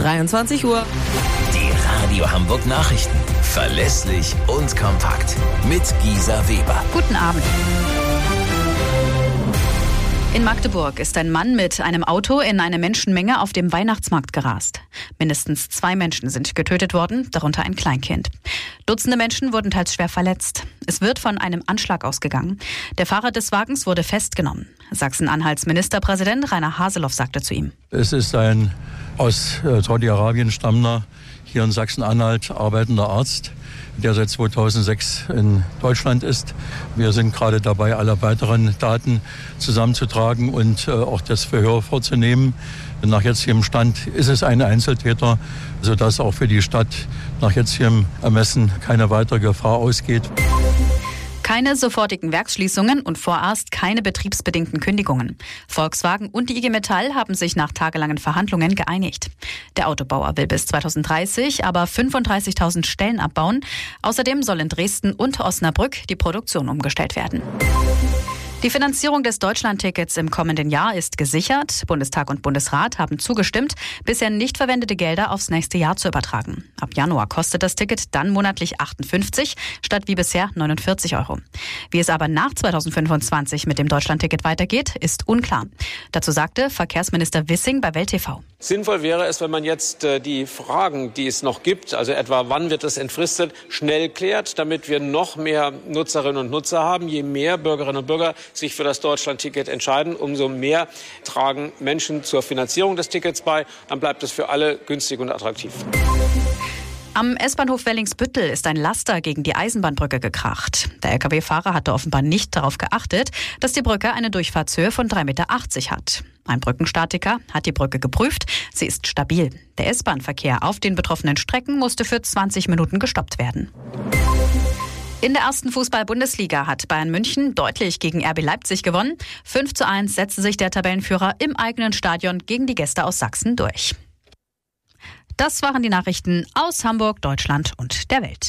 23 Uhr. Die Radio Hamburg Nachrichten. Verlässlich und kompakt. Mit Gisa Weber. Guten Abend. In Magdeburg ist ein Mann mit einem Auto in eine Menschenmenge auf dem Weihnachtsmarkt gerast. Mindestens 2 Menschen sind getötet worden, darunter ein Kleinkind. Dutzende Menschen wurden teils schwer verletzt. Es wird von einem Anschlag ausgegangen. Der Fahrer des Wagens wurde festgenommen. Sachsen-Anhalts Ministerpräsident Rainer Haseloff sagte zu ihm: Es ist ein aus Saudi-Arabien stammender, hier in Sachsen-Anhalt arbeitender Arzt, der seit 2006 in Deutschland ist. Wir sind gerade dabei, alle weiteren Daten zusammenzutragen und auch das Verhör vorzunehmen. Nach jetzigem Stand ist es ein Einzeltäter, sodass auch für die Stadt nach jetzigem Ermessen keine weitere Gefahr ausgeht. Keine sofortigen Werksschließungen und vorerst keine betriebsbedingten Kündigungen. Volkswagen und die IG Metall haben sich nach tagelangen Verhandlungen geeinigt. Der Autobauer will bis 2030 aber 35.000 Stellen abbauen. Außerdem soll in Dresden und Osnabrück die Produktion umgestellt werden. Die Finanzierung des Deutschlandtickets im kommenden Jahr ist gesichert. Bundestag und Bundesrat haben zugestimmt, bisher nicht verwendete Gelder aufs nächste Jahr zu übertragen. Ab Januar kostet das Ticket dann monatlich 58 statt wie bisher 49 €. Wie es aber nach 2025 mit dem Deutschlandticket weitergeht, ist unklar. Dazu sagte Verkehrsminister Wissing bei Welt TV. Sinnvoll wäre es, wenn man jetzt die Fragen, die es noch gibt, also etwa wann wird es entfristet, schnell klärt, damit wir noch mehr Nutzerinnen und Nutzer haben. Je mehr Bürgerinnen und Bürger sich für das Deutschlandticket entscheiden, umso mehr tragen Menschen zur Finanzierung des Tickets bei. Dann bleibt es für alle günstig und attraktiv. Am S-Bahnhof Wellingsbüttel ist ein Laster gegen die Eisenbahnbrücke gekracht. Der Lkw-Fahrer hatte offenbar nicht darauf geachtet, dass die Brücke eine Durchfahrtshöhe von 3,80 Meter hat. Ein Brückenstatiker hat die Brücke geprüft. Sie ist stabil. Der S-Bahn-Verkehr auf den betroffenen Strecken musste für 20 Minuten gestoppt werden. In der ersten Fußball-Bundesliga hat Bayern München deutlich gegen RB Leipzig gewonnen. 5:1 setzte sich der Tabellenführer im eigenen Stadion gegen die Gäste aus Sachsen durch. Das waren die Nachrichten aus Hamburg, Deutschland und der Welt.